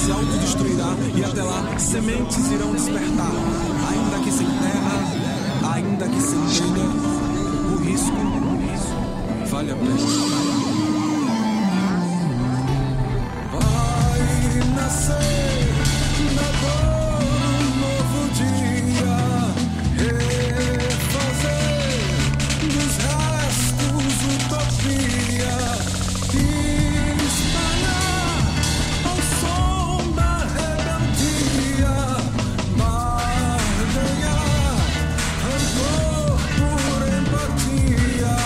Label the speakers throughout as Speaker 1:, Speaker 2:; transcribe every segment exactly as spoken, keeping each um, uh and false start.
Speaker 1: se autodestruirá e até lá sementes irão despertar. Ainda que sem terra, ainda que sem telha, o risco, o risco vale a pena. Vai nascer na dor um novo dia, refazer dos restos utopia e espalhar ao som da rebeldia, barganhar rancor por empatia.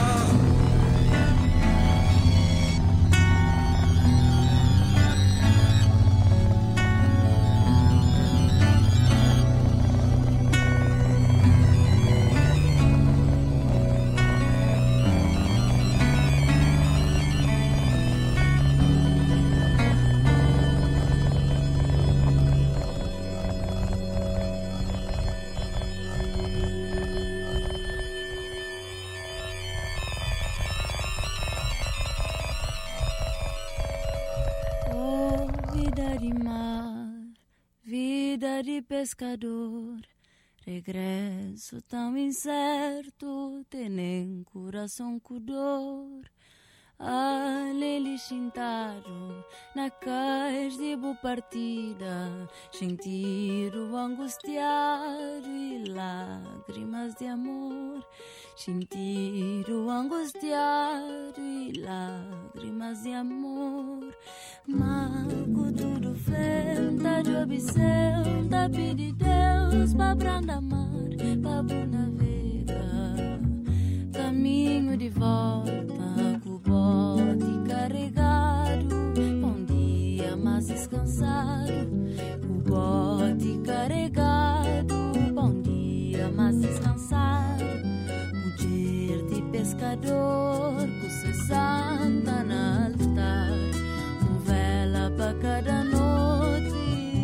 Speaker 2: Pescador, regresso tão incerto, tem nem coração com dor. Alele chintaro, na cais de boa partida, sentiro angustiado e lágrimas de amor. Sentiro angustiado e lágrimas de amor. Mago tudo fenta de obsessão, da pedi Deus pra branda mar, pra navega. Caminho de volta, com o bote carregado. Bom dia, mas descansado. O bote carregado. Bom dia, mas descansado. Mulher de pescador, com se santa na altar. Um vela pra cada noite.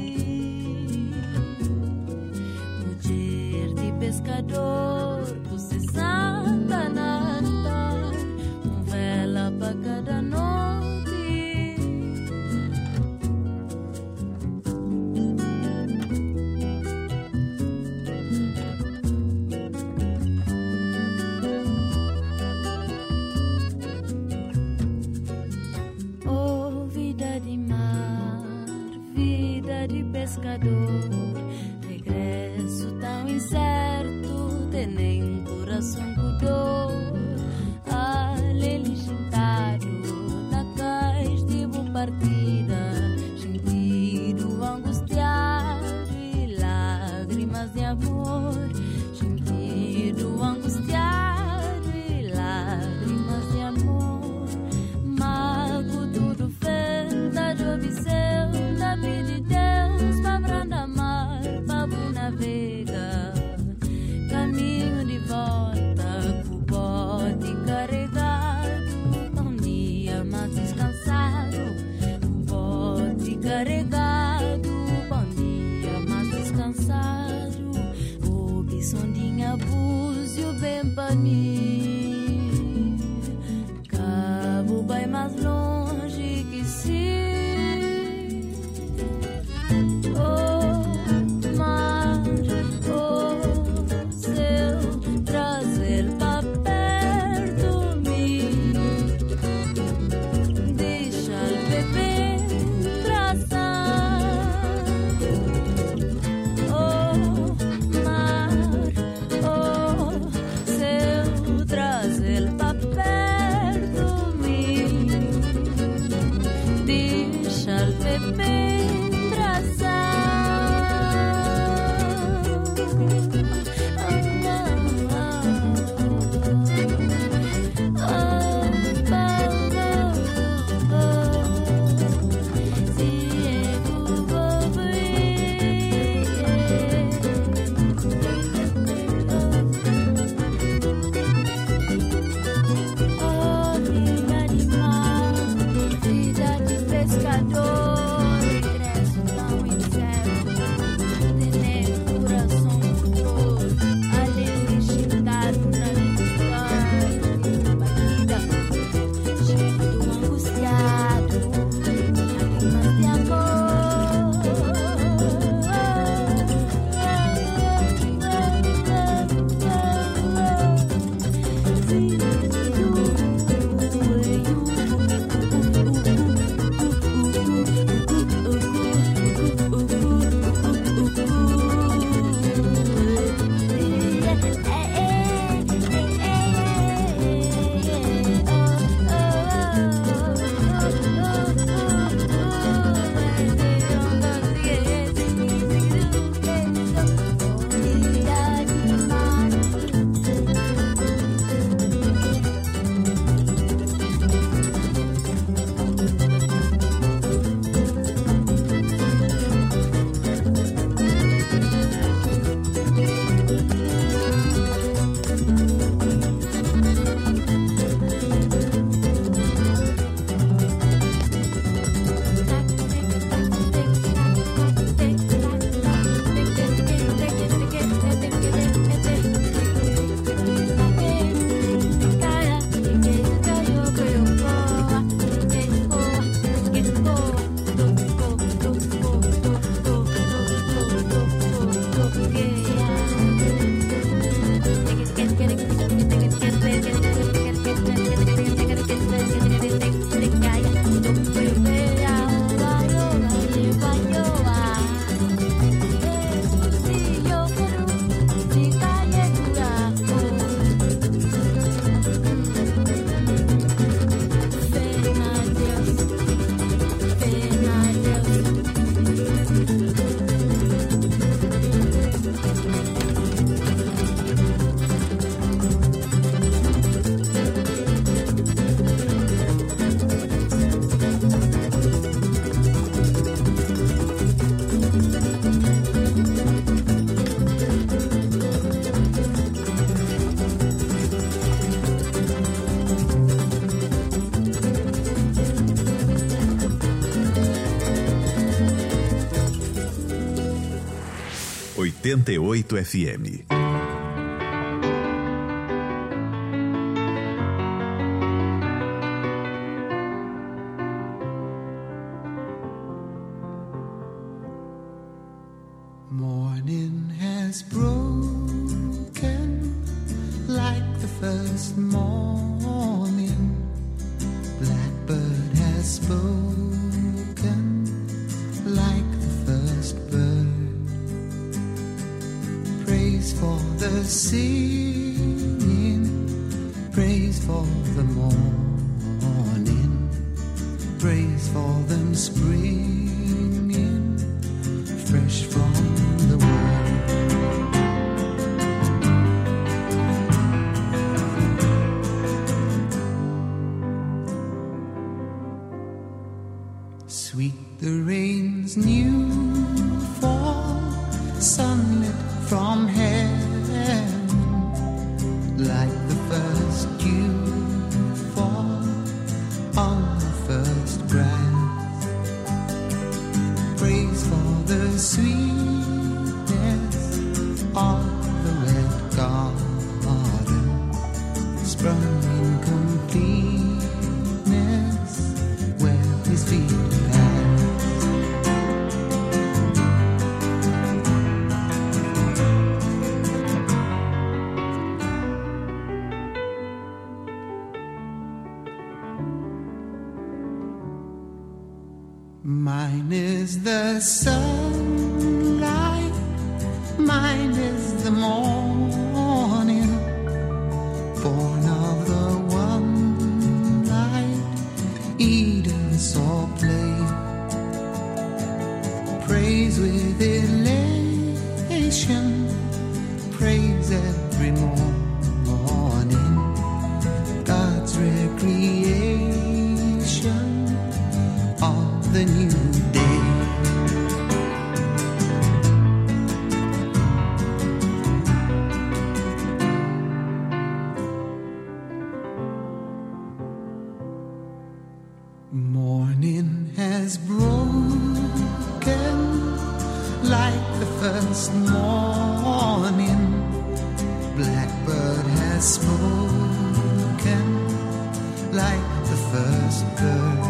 Speaker 2: Mulher de pescador, com se santa na altar. Um vela pra cada noite. Oh, vida de mar, vida de pescador, regresso tão incerto, tem nem coração com dor. Alele chintado, na cais de boa partida, sentido angustiado e lágrimas de amor. Sentido angustiado e lágrimas de amor. Mago tudo fenta de obsessão, da pedi Deus pra branda mar, pra navega. Caminho de volta, com o bote carregado. Bom dia, mas descansado. O bote carregado. Bom dia, mas descansado. O bissondinha búzio bem pra mim. Cabo vai mais longe que sim. Oh, mar, oh, céu, trazer pra perto mim. Deixa o bebê traçar. Oh, mar, oh, céu, trazer pra perto mim. Deixa o bebê traçar. Vida de mar, vida de pescador.
Speaker 3: oitenta e oito F M.
Speaker 4: Morning has broken like the first morning. Blackbird has spoken like the first bird. Praise for the singing, praise for the morning, praise for them springing fresh from the world. Sweet the rain's new fall, sunlit from heaven, like the first dew fall on the first grass. Praise for the sweetness of the red garden, sprung in completeness where his feet mine is the sunlight, mine is the morning, born of the one light Eden saw play. Praise with elation, praise every morning, God's recreation of the new day. Morning has broken like the first morning. Blackbird has spoken like the first bird.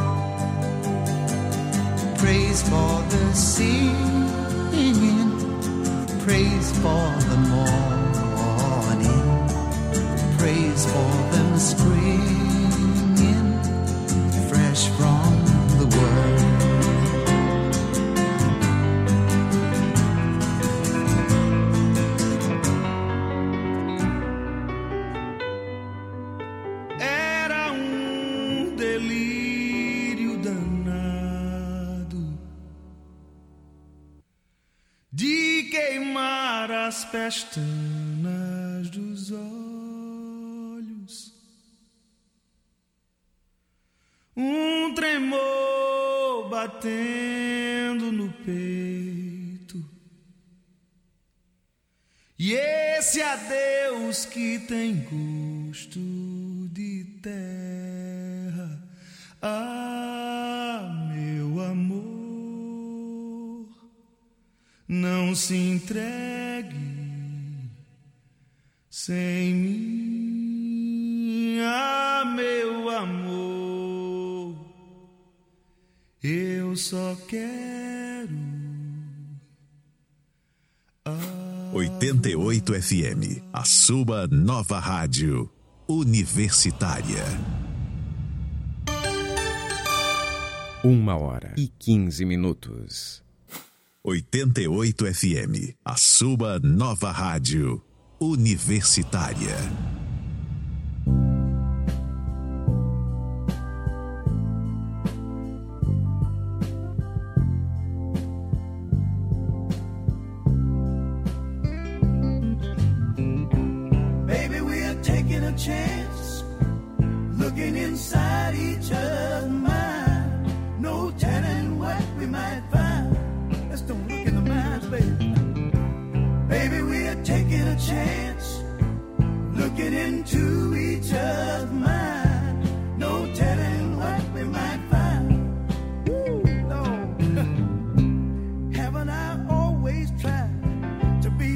Speaker 4: Praise for the singing, praise for the morning, praise for them springing fresh from the world.
Speaker 1: Era um delírio danado de queimar as pestanas dos olhos, um tremor batendo no peito, e esse adeus que tem gosto de terra. Ah, meu amor, não se entregue sem mim. Ah, meu amor, eu só quero ah,
Speaker 3: oitenta e oito F M, a sua nova rádio universitária.
Speaker 5: Uma hora e quinze minutos.
Speaker 3: oitenta e oito F M, a sua nova rádio universitária.
Speaker 6: Baby, we are taking a chance, looking inside each other's mind. No telling what we might find. Let's don't look in the minds, baby. Baby, we are taking a chance, looking into each other's mind. No telling what we might find. Woo, Lord. Haven't I always tried to be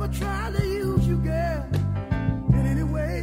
Speaker 6: never tried to use you, girl, in any way.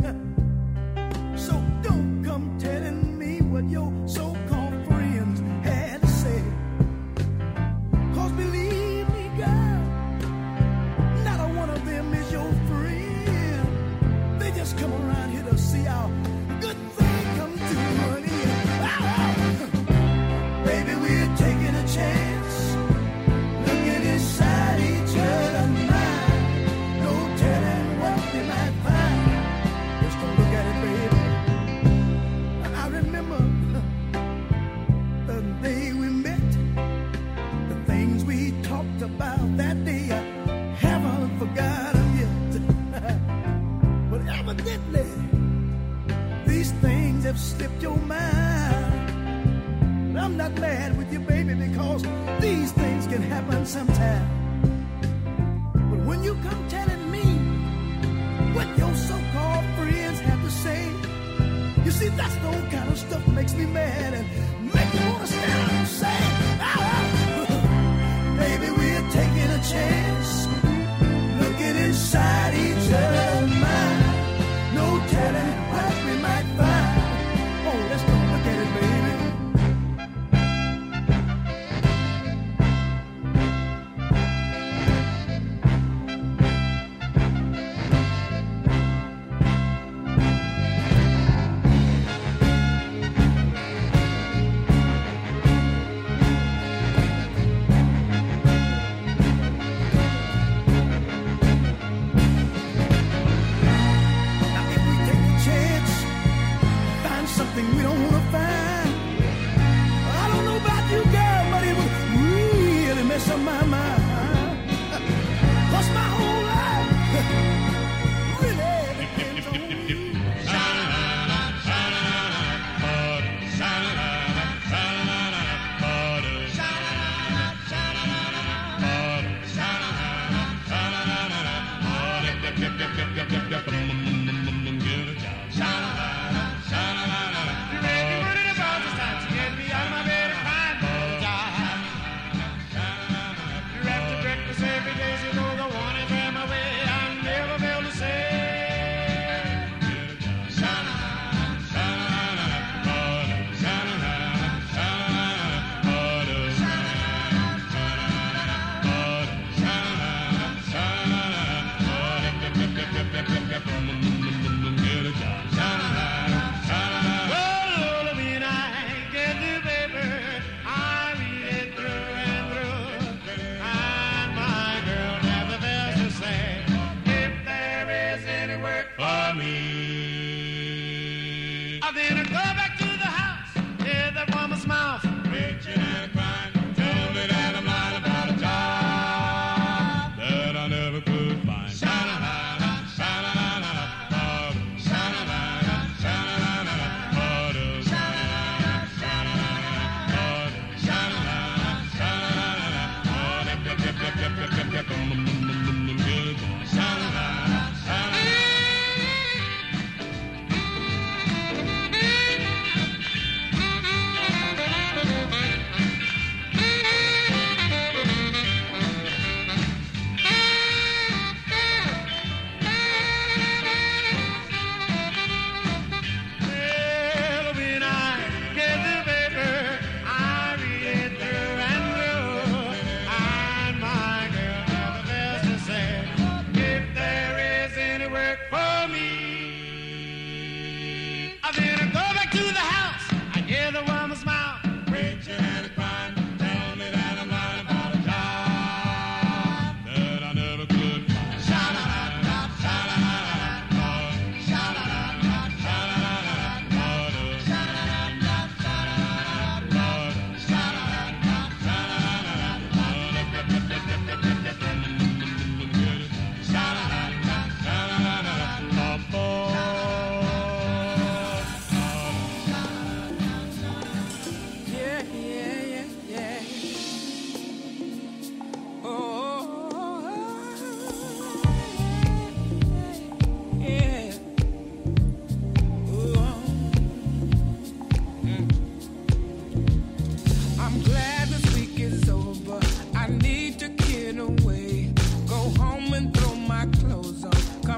Speaker 6: So don't come telling me what your so-called friends had to say. Cause believe me, girl, not a one of them is your friend. They just come around here to see how good thing come to an end. Ow! Baby, we're taking a chance, looking inside each other's mind. No telling what we might find. Just don't look at it, baby. I remember the day we met, the things we talked about that day. I haven't forgotten yet. But evidently, these things have slipped your mind. I'm not mad with you, baby, because these things can happen sometime. But when you come telling me what your so-called friends have to say, you see, that's the old kind of stuff that makes me mad and make me want to stand up and say, ow, ow. Baby, we're taking a chance, looking inside each other's mind. No telling what we might find. Oh, let's don't look at it, baby.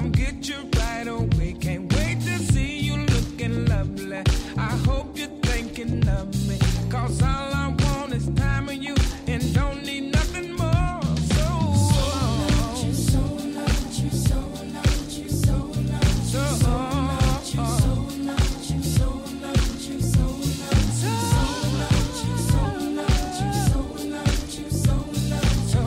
Speaker 7: come get you right away. Can't wait to see you looking lovely. I hope you're thinking of me, cause all I want is time with you and don't need nothing more. So, so love you, so love you, so love you, so love you, so love you, so love you, so love you, so love you, so love you, so love you, so love you, so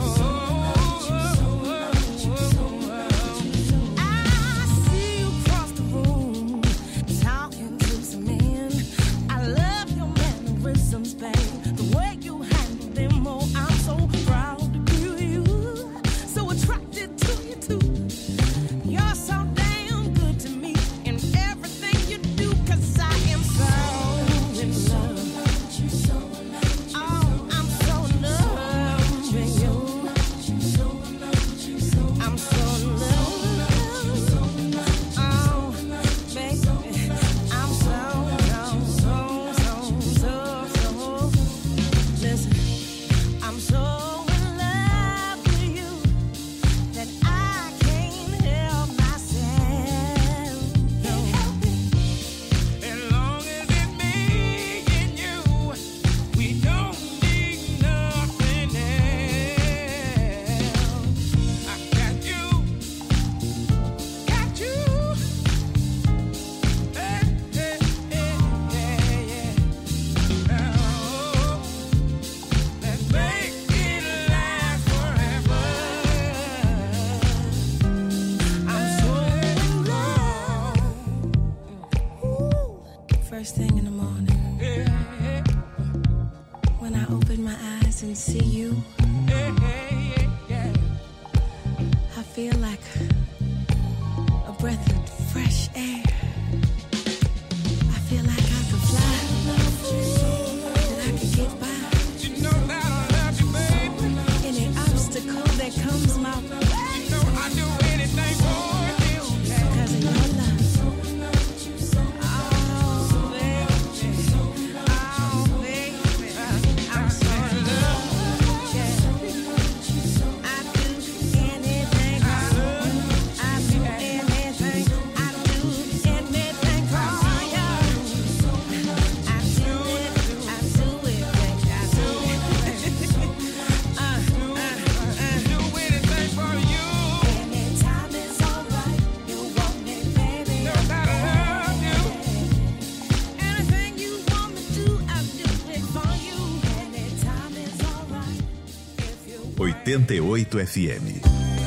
Speaker 7: love you. I see you cross the room talking to some men. I love your mannerisms, babe. The way you handle them, oh, I'm so proud to be with you. So attracted to you too. You're so damn good to me in everything you do, cause I am so in love. Oh, I'm so in love with you. I'm so in love. Oh, baby, I'm so, so, so, so, so, so. Listen, I'm so in love with you that I can't help myself. Can't help it. As long as it's me and you, we don't need nothing else. I got you, got you. Hey, hey, hey, yeah, yeah. Now, let's make it last forever. I'm so in love. Ooh. First thing in the morning, when I open my eyes and see you, I feel like a breath of fresh air. I feel like I could fly, that I could get by. You know that I love you, baby. Any obstacle that comes my way, you know I'd do anything for you. Cause of your love. Oh, baby. Oh, baby. I'm so in love. Yeah. I do anything. I do anything. I do anything for you. I do it. I do it, baby. I do it. Uh, uh, uh. Do anything for you. Anytime is alright. You want me, baby. Know that I love you. Anything you want me to, I'll do it for you. Anytime is alright. If you
Speaker 3: oitenta e oito F M.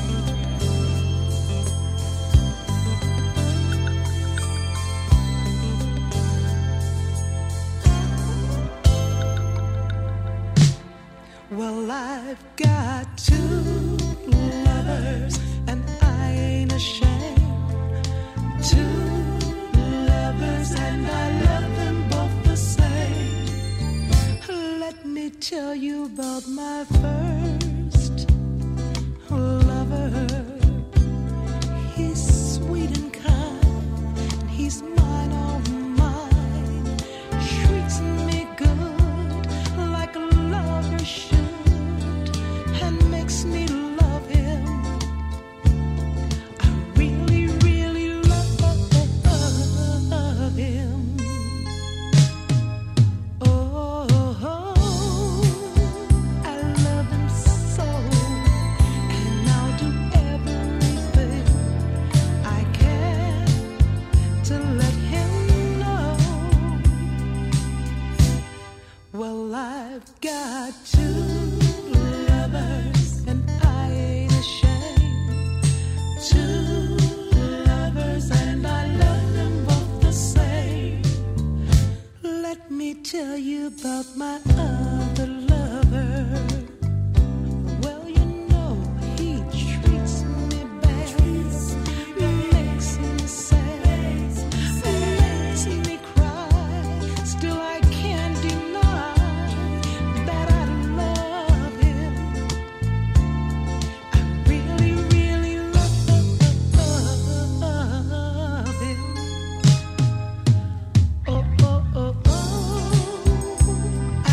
Speaker 4: Well, I've got two lovers, and I ain't ashamed. Two lovers, and I love them both the same. Let me tell you about my first lover. He's sweet and kind, he's mine, all mine. Treats me good like a lover should, and makes me love him. I really, really love him. Oh, I love him so, and I'll do everything I can to let him know. Well, I've got two lovers, and I ain't ashamed. Two lovers, and I love them both the same. Let me tell you about my other lover. Well, you know he treats me bad, makes me sad, makes me cry. Still, I can't deny that I love him. I really, really love him. Oh, oh, oh, oh. I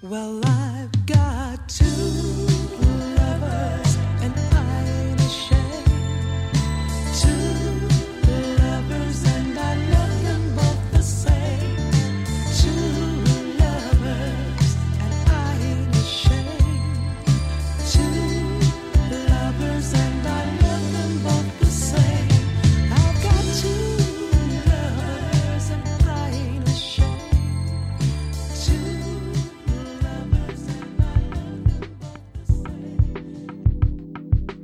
Speaker 7: Well, I've got two lovers and I ain't ashamed. Two lovers and I love them both the same. Two lovers and I ain't ashamed. Two lovers and I love them both the same. I've got two lovers and I ain't ashamed. Two lovers and I love them both the same.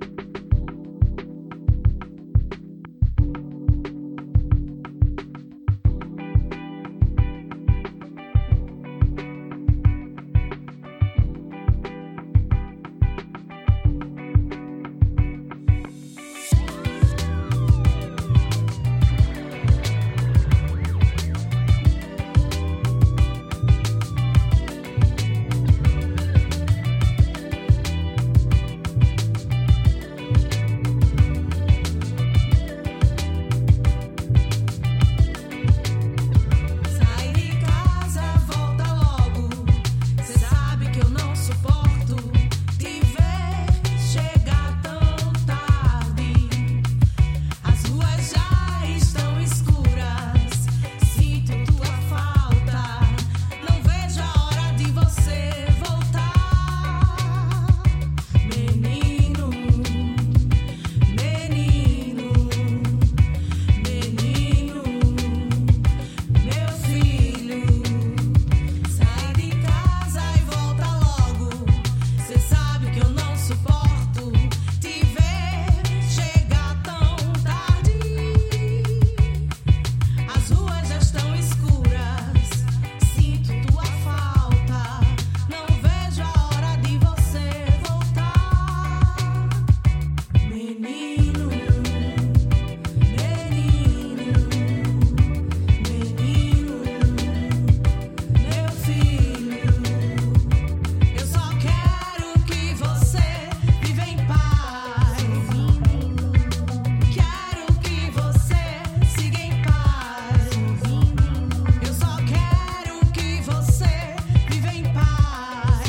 Speaker 7: Sai de casa, volta logo. Cê sabe que eu não suporto te ver chegar tão tarde. As ruas já estão escuras. Sinto tua falta. Não vejo a hora de você voltar. Menino, menino, menino, meu filho. Sai de casa e volta logo. Cê sabe que eu não suporto te ver chegar tão tarde. As ruas já estão escuras. Sinto tua falta. Não vejo a hora de você voltar. Menino, menino, menino, meu filho. Eu só quero que você viva em paz. Quero que você siga em paz. Eu só quero que você viva em paz.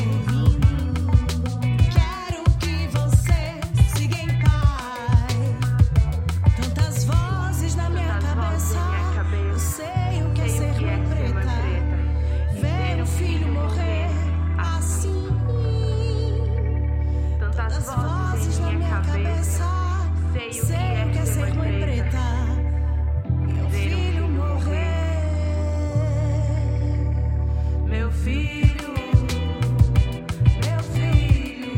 Speaker 7: Quero que você siga em paz. Tantas vozes na minha cabeça. Eu sei o que é ser mãe preta. Ver um filho morrer assim. Tantas vozes na minha cabeça. Sei o que é ser mãe preta. Meu filho morrer. Meu filho. Meu filho.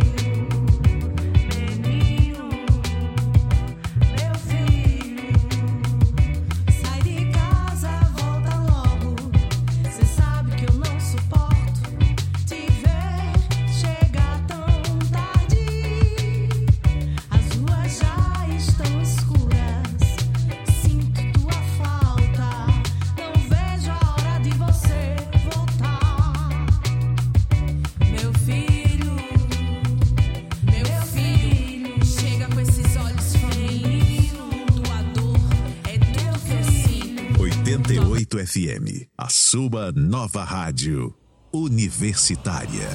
Speaker 7: Menino. Meu filho. Sai de casa, volta logo. Cê sabe que eu não suporto te ver chegar tão tarde. As ruas já estão escuras. Sinto tua falta. Não vejo a hora de você voltar. Meu filho, meu filho, chega com esses olhos femininos. Tua dor é tudo que eu sinto.
Speaker 3: oitenta e oito F M, a sua nova rádio universitária.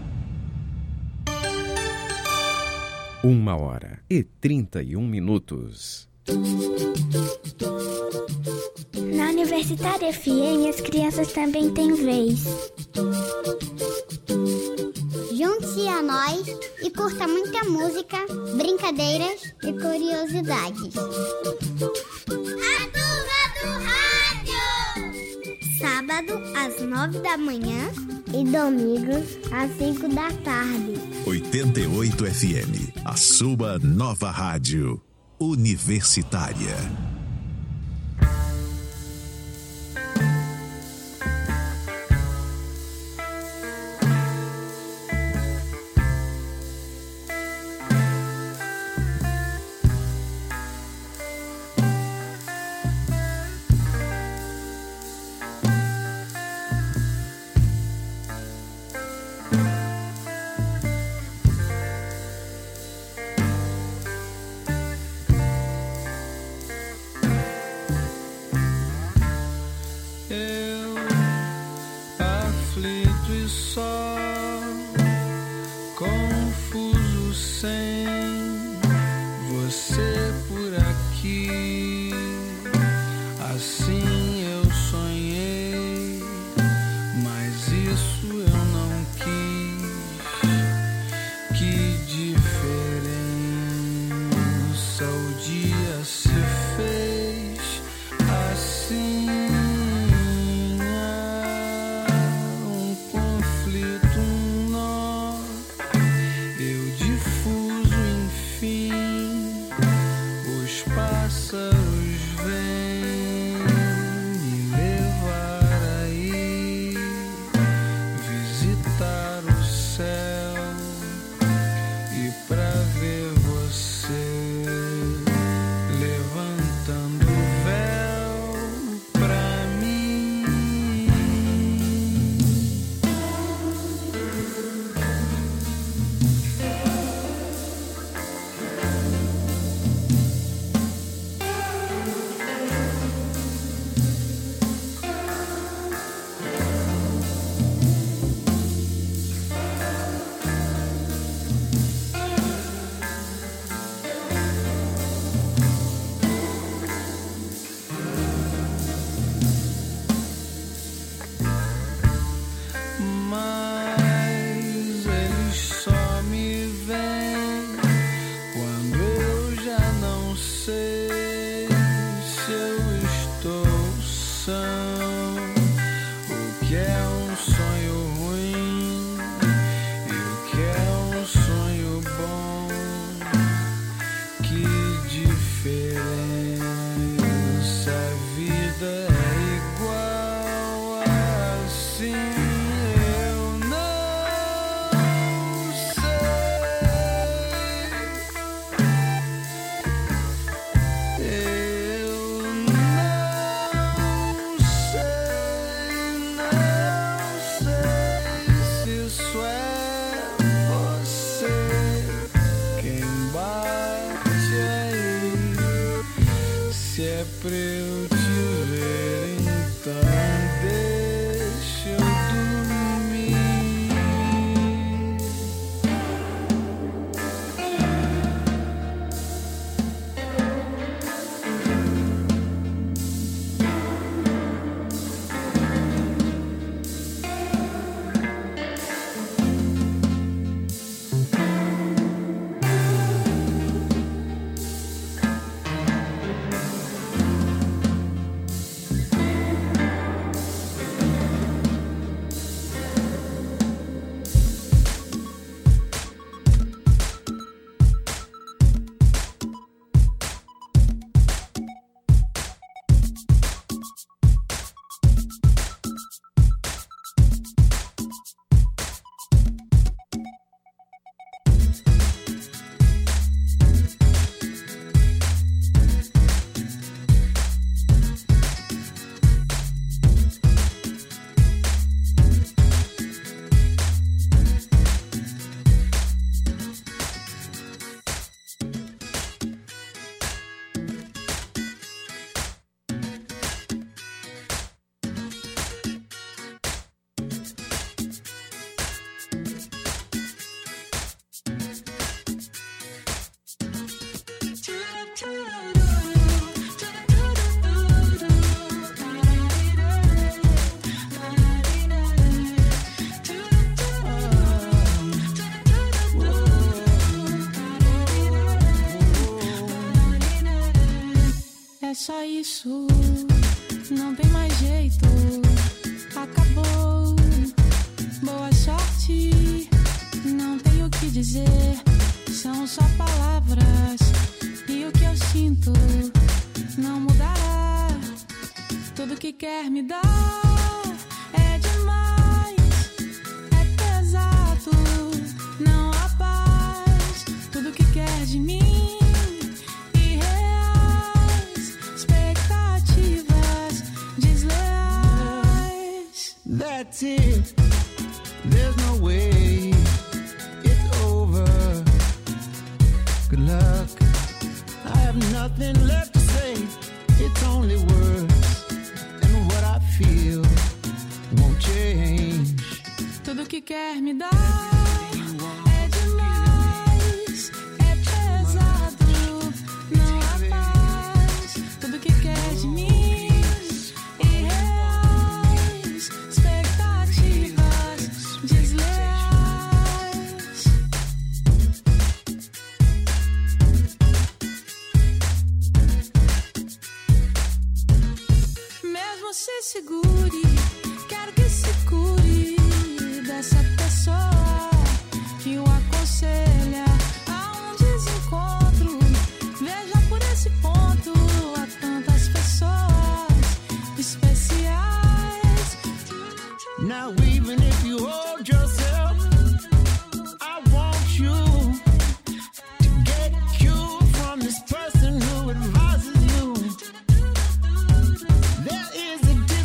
Speaker 5: Uma hora e trinta e um minutos.
Speaker 8: Na Universitária F M, as crianças também têm vez. Junte-se a nós e curta muita música, brincadeiras e curiosidades. A turma do rádio! Sábado, às nove da manhã e domingos, às cinco da tarde.
Speaker 3: oitenta e oito F M, a sua nova rádio universitária.
Speaker 1: pra eu te ver, então deixa eu dormir.
Speaker 7: Só isso, não tem mais jeito. Acabou. Boa sorte, não tenho o que dizer. São só palavras e o que eu sinto não mudará. Tudo que quer me dar é demais, é pesado, não há paz. Tudo que quer de mim
Speaker 4: that's it. There's no way it's over. Good luck. I have nothing left to say. It's only words, and what I feel won't change.
Speaker 7: Tudo que quer me dar é demais, é pesado, não há paz. Tudo que quer de mim segure, quero que se cure dessa pessoa que o aconselha a um desencontro. Veja por esse ponto, há tantas pessoas especiais.
Speaker 4: Now even if you hold yourself, I want you to get you from this person who advises you. There is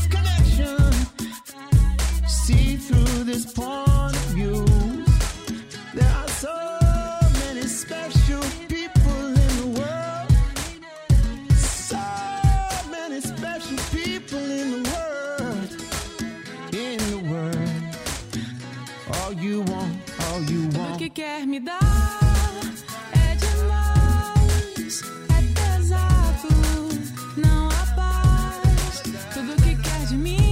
Speaker 4: through this point of view, there are so many special people in the world, so many special people in the world, in the world. All you want, all you want.
Speaker 7: Tudo que quer me dar é demais, é pesado, não há paz. Tudo que quer de mim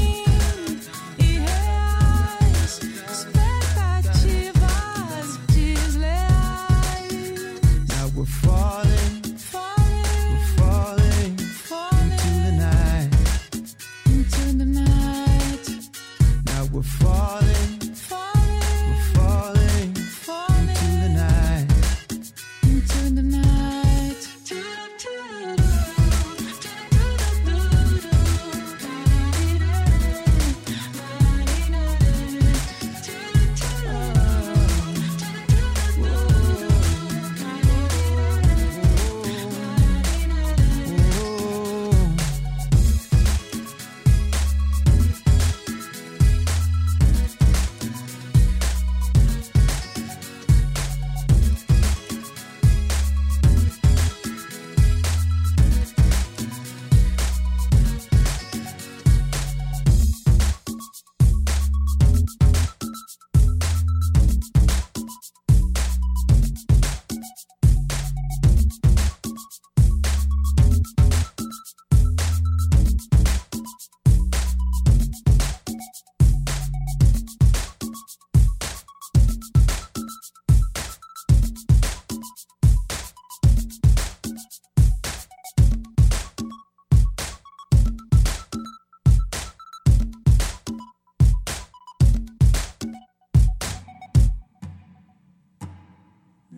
Speaker 4: we're falling, falling, we're falling, falling into the night,
Speaker 7: into the night.
Speaker 4: Now we're falling, falling, we're falling, falling into the night.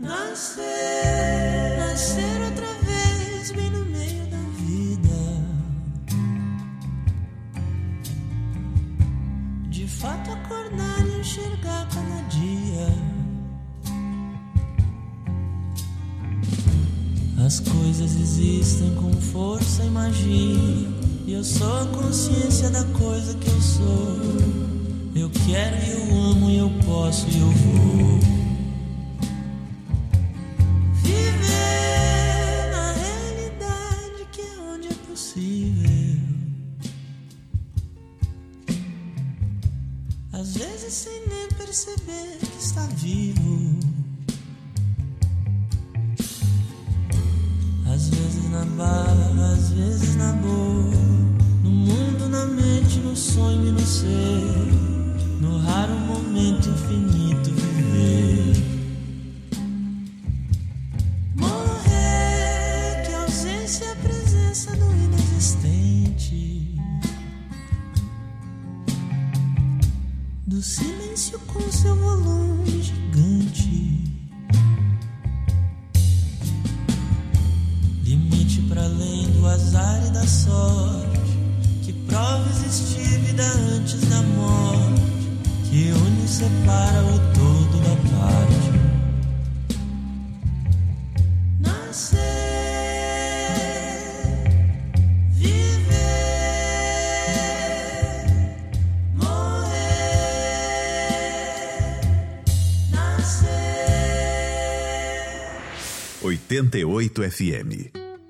Speaker 4: Nascer, nascer outra vez, bem no meio da vida. De fato acordar e enxergar cada dia. As coisas existem com força e magia, e eu sou a consciência da coisa que eu sou. Eu quero e eu amo e eu posso e eu vou viver na realidade que é onde é possível. Às vezes sem nem perceber que está vivo. Às vezes na barra, às vezes na boa. No mundo, na mente, no sonho e no ser. No raro momento infinito viver. Morrer, que a ausência é a presença do inexistente. Do silêncio com seu volume gigante. Limite para além do azar e da sorte, que prova existir vida antes da morte, que une e separa o todo da parte. Nascer, viver, morrer, nascer.
Speaker 3: oitenta e oito F M.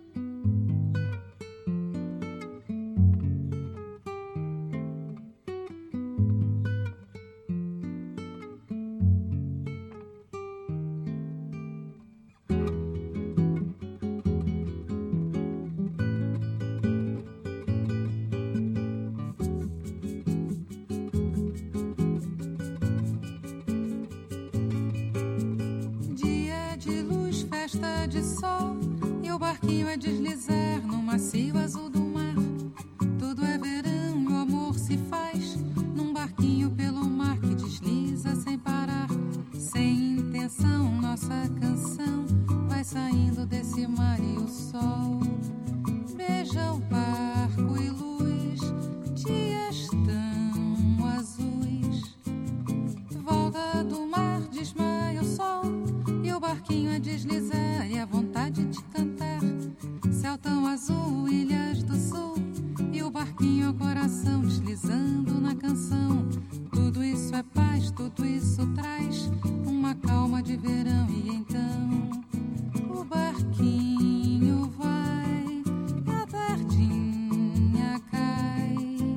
Speaker 9: Dia de luz, festa de sol, e o barquinho a deslizar no macio azul do mar. Tudo é verão e o amor se faz num barquinho pelo mar que desliza sem parar. Sem intenção, nossa canção vai saindo desse mar e o sol beija o barco e luz, dias tão azuis. Volta do mar, desmaia o sol, e o barquinho a deslizar e a vontade de cantar. Céu tão azul, ilhas do sul, e o barquinho ao coração deslizando na canção. Tudo isso é paz, tudo isso traz uma calma de verão. E então o barquinho vai, a tardinha cai.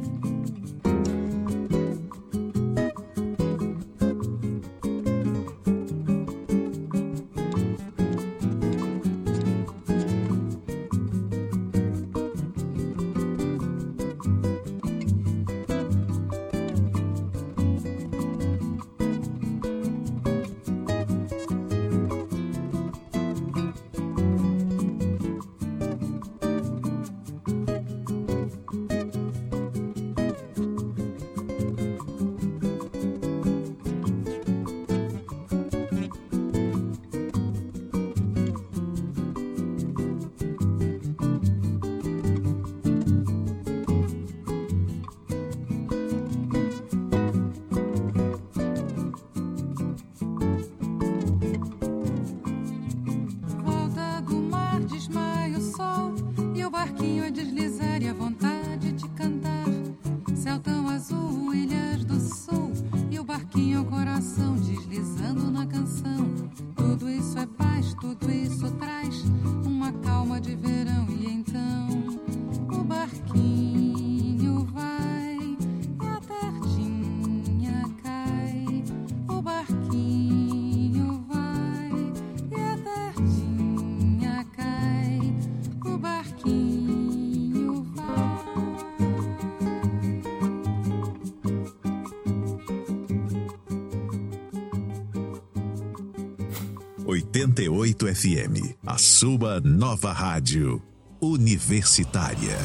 Speaker 9: Volta do mar, desmaia o sol, e o barquinho a deslizar e a vontade de cantar. Céu tão azul, ilhas do sul, e o barquinho ao coração deslizando na canção. Tudo isso é paz, tudo isso traz uma calma de verão. E então o barquinho vai, e a tardinha cai. O barquinho vai, e a tardinha cai. O barquinho vai.
Speaker 3: oitenta e oito F M, a sua nova rádio universitária.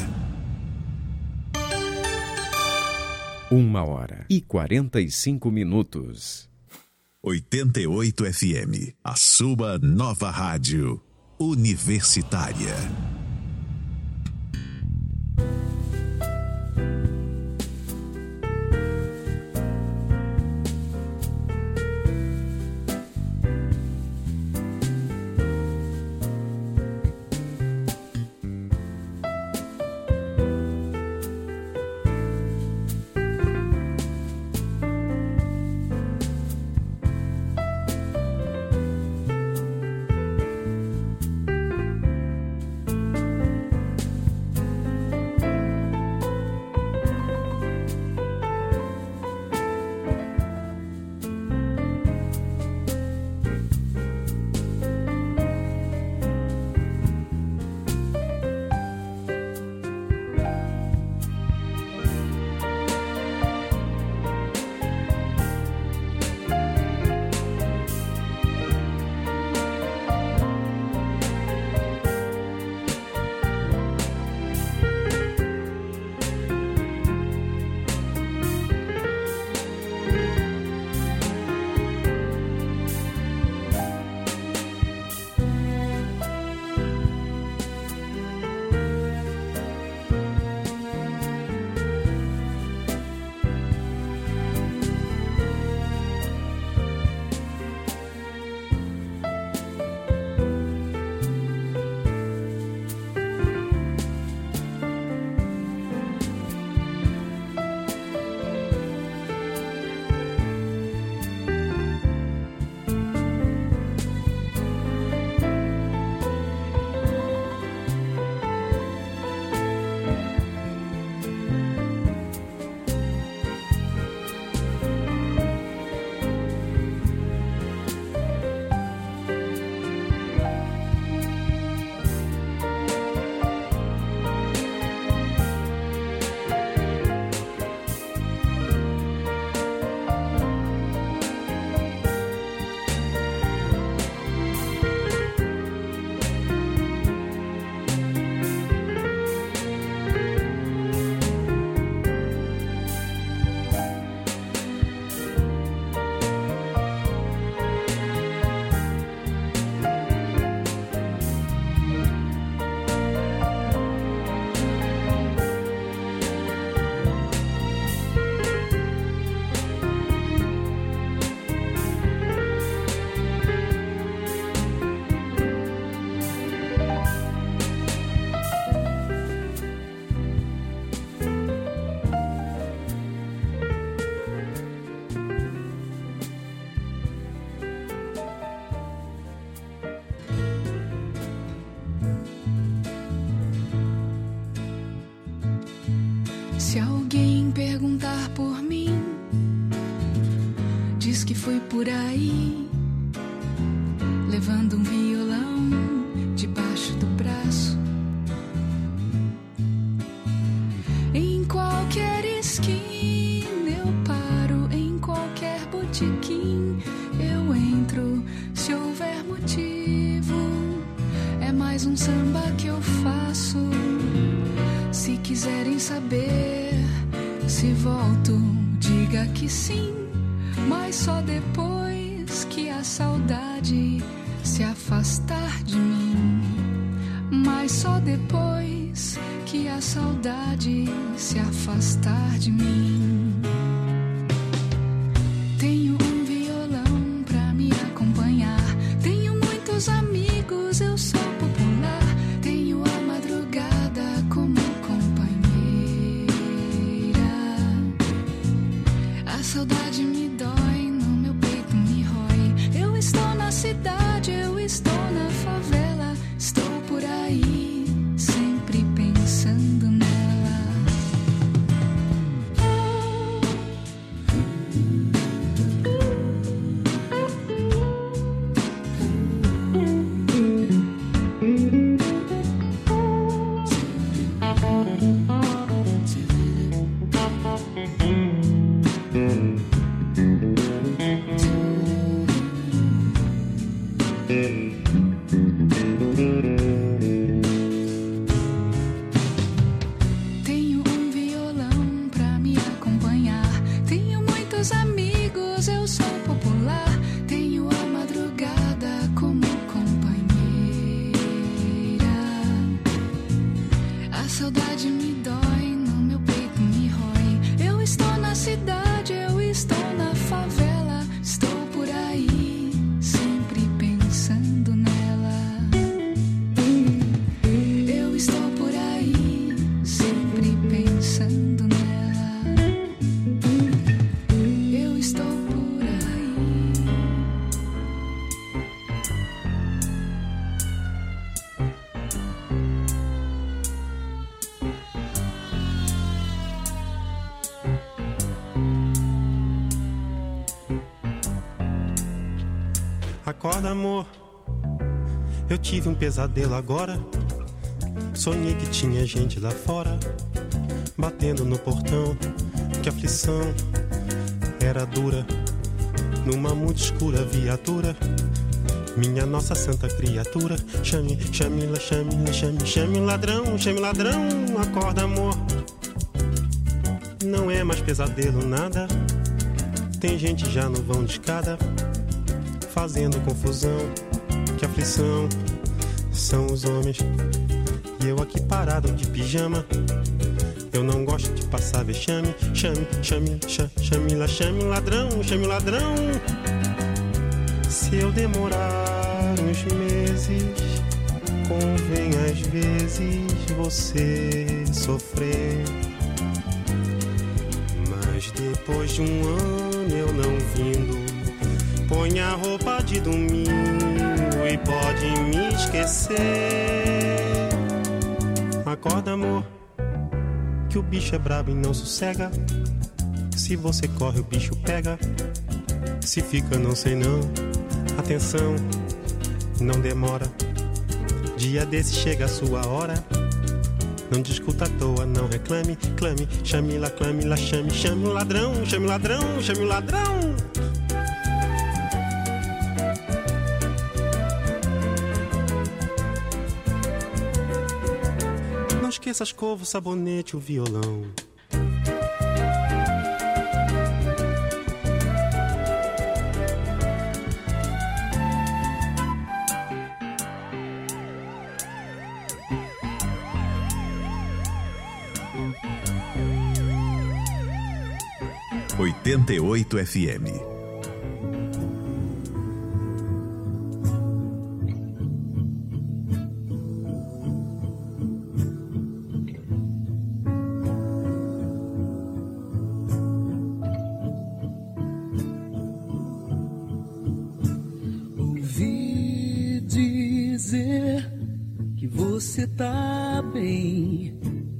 Speaker 5: Uma hora e quarenta e cinco minutos.
Speaker 3: oitenta e oito F M, a sua nova rádio universitária.
Speaker 10: Se alguém perguntar por mim, diz que fui por aí, levando um violão debaixo do braço. Em qualquer esquina eu paro, em qualquer botequim eu entro. Se houver motivo, é mais um samba que eu faço. Se quiserem saber se volto, diga que sim, mas só depois que a saudade se afastar de mim. Mas só depois que a saudade se afastar de mim. Tenho um violão pra me acompanhar, tenho muitos amigos, eu sou popular, tenho a madrugada como a saudade me dói, no meu peito me rói. Eu estou na cidade, eu estou na favela, estou por aí, sempre pensando nela.
Speaker 11: Acorda, amor. Eu tive um pesadelo agora. Sonhei que tinha gente lá fora, batendo no portão. Que aflição era dura. Numa muito escura viatura, minha nossa santa criatura. Chame, chame, chame, chame, chame o ladrão, chame o ladrão. Acorda, amor. Não é mais pesadelo nada. Tem gente já no vão de escada, fazendo confusão. Que aflição são os homens. E eu aqui parado de pijama. Eu não gosto de passar vexame. Chame, chame, chame, chame, lá, chame o ladrão, chame o ladrão. Se eu demorar uns meses, convém às vezes você sofrer. Mas depois de um ano eu não vindo, põe a roupa de domingo e pode me esquecer. Acorda, amor, que o bicho é brabo e não sossega. Se você corre o bicho pega, se fica não sei não. Atenção, não demora, dia desse chega a sua hora. Não discuta à toa, não reclame, clame, chame lá, clame lá, chame, chame o ladrão, chame o ladrão, chame o ladrão. Não esqueça a escova, o sabonete, o violão.
Speaker 3: oitenta e oito F M.
Speaker 12: Ouvi dizer que você tá bem,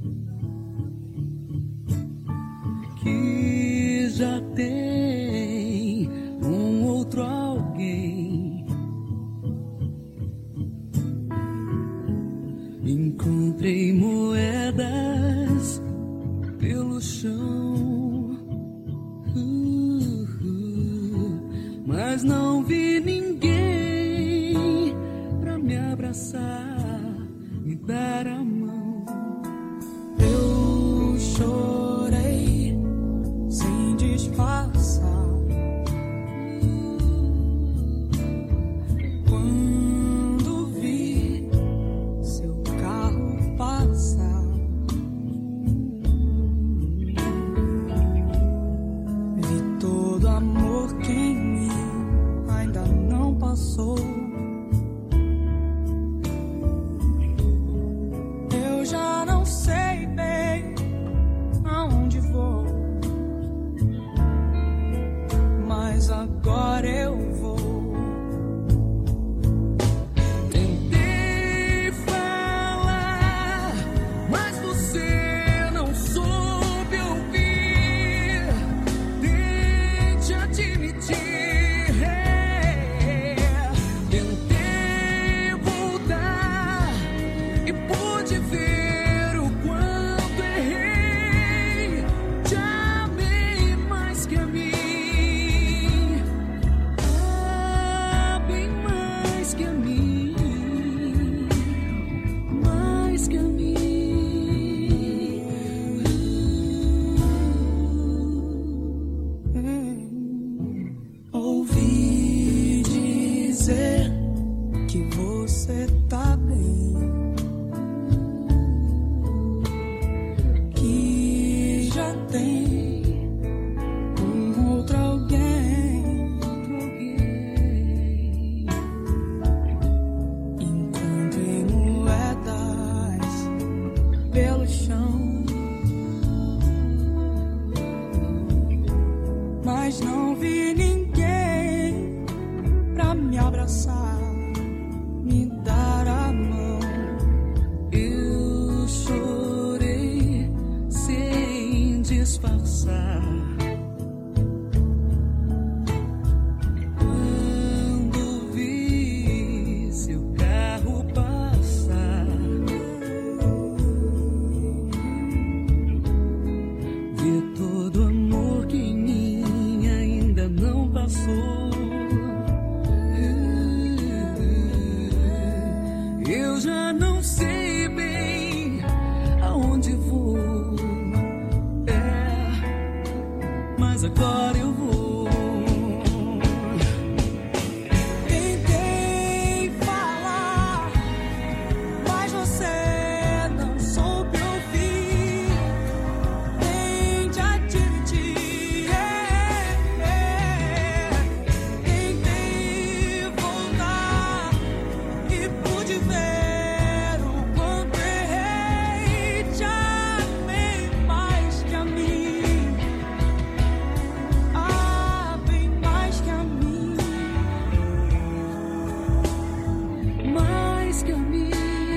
Speaker 12: que já tem um outro alguém. Encontrei moedas pelo chão, uh, uh, mas não vi ninguém pra me abraçar, me dar a mão. Eu chorei sem disfarçar. Quando vi seu carro passar, vi todo amor que em mim ainda não passou. Eu já não sei bem aonde vou, mas agora eu vou. Tentei falar, mas você não soube ouvir. Tente admitir. Tentei voltar e pude ver o quanto errei. Te amei mais que a mim. Ouvi dizer que você tá bem, que já tem um outro alguém, outro alguém. Encontrei moedas pelo chão, mas não vi ninguém pra me abraçar, me dar a mão. Eu chorei sem disfarçar. Quando
Speaker 10: mais que a mim.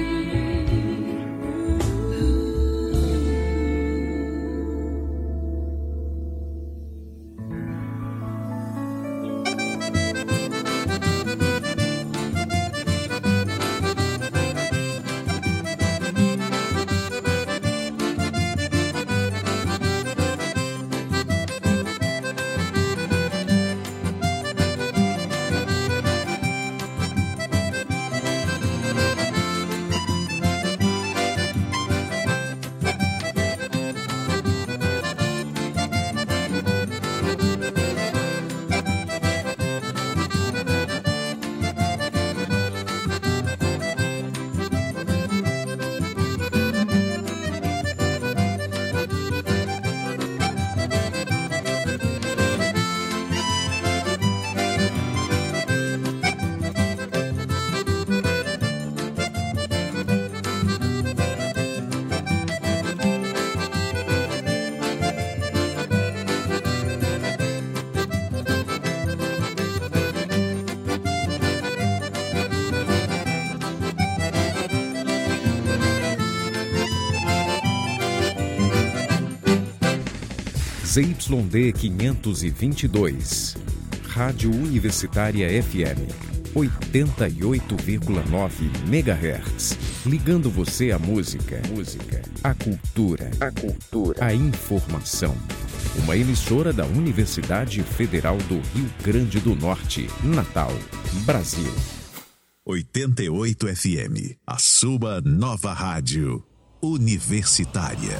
Speaker 5: Z Y D quinhentos e vinte e dois, Rádio Universitária F M, oitenta e oito vírgula nove megahertz, ligando você à música, música, à cultura, a cultura, à informação. Uma emissora da Universidade Federal do Rio Grande do Norte, Natal, Brasil.
Speaker 3: oitenta e oito F M, a sua nova rádio universitária.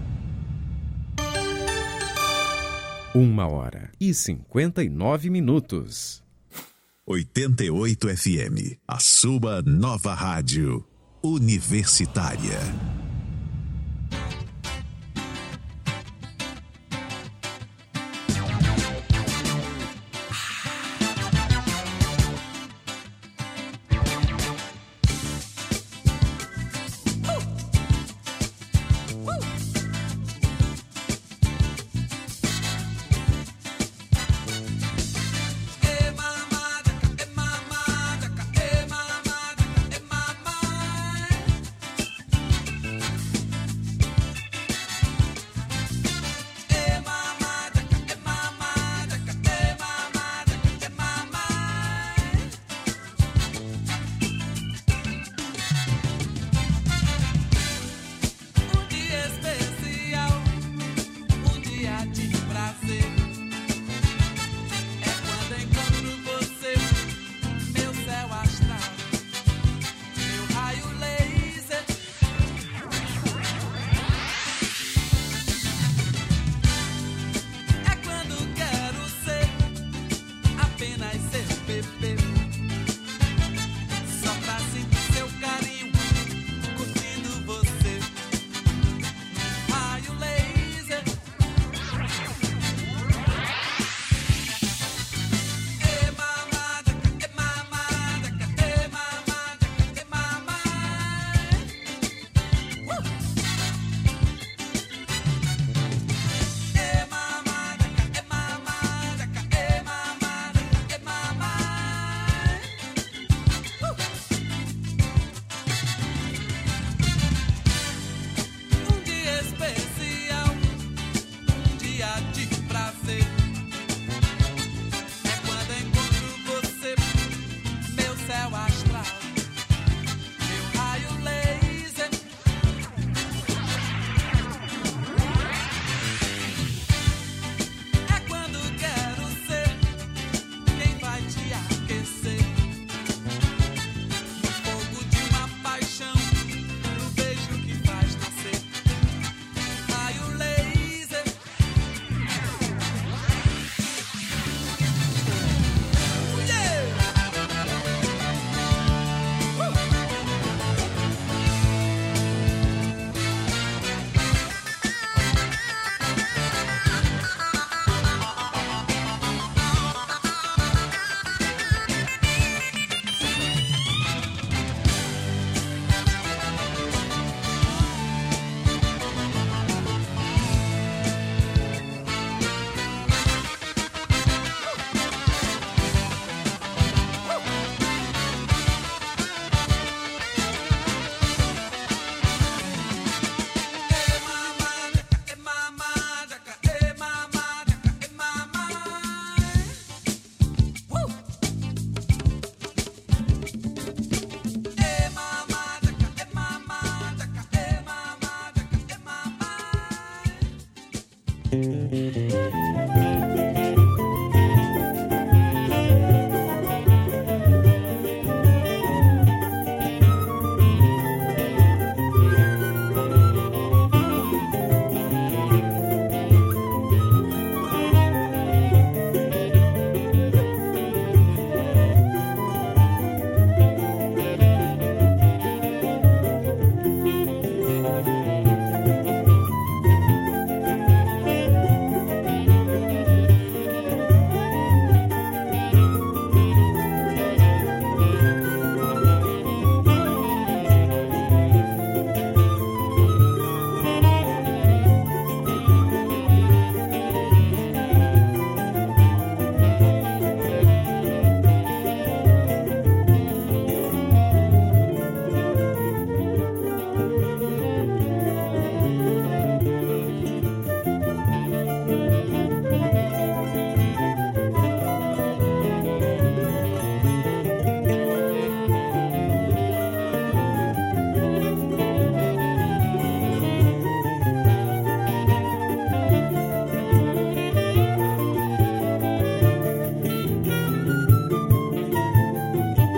Speaker 5: Uma hora e cinquenta e nove minutos.
Speaker 3: oitenta e oito F M, a sua nova rádio universitária.